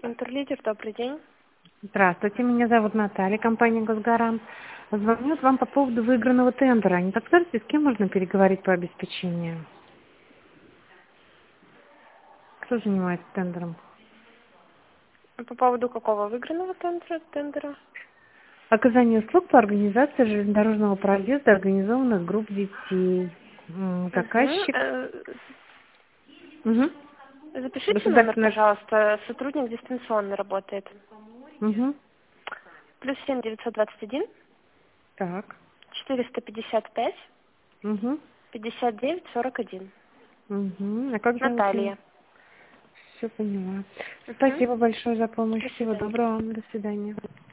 Центр Лидер, добрый день. Здравствуйте, меня зовут Наталья, компания «Госгарант». Звоню вам по поводу выигранного тендера. Не подскажете, с кем можно переговорить по обеспечению? Кто занимается тендером? По поводу какого выигранного тендера? Оказание услуг по организации железнодорожного проезда организованных групп детей. Заказчик. Угу. Запишите номер, Государственная. пожалуйста. Сотрудник дистанционно работает. Угу. +7 921 Так. 455 Угу. 59 41. Угу. А как зовут его? Наталья. Все поняла. Угу. Спасибо большое за помощь. До Всего свидания. доброго вам. До свидания.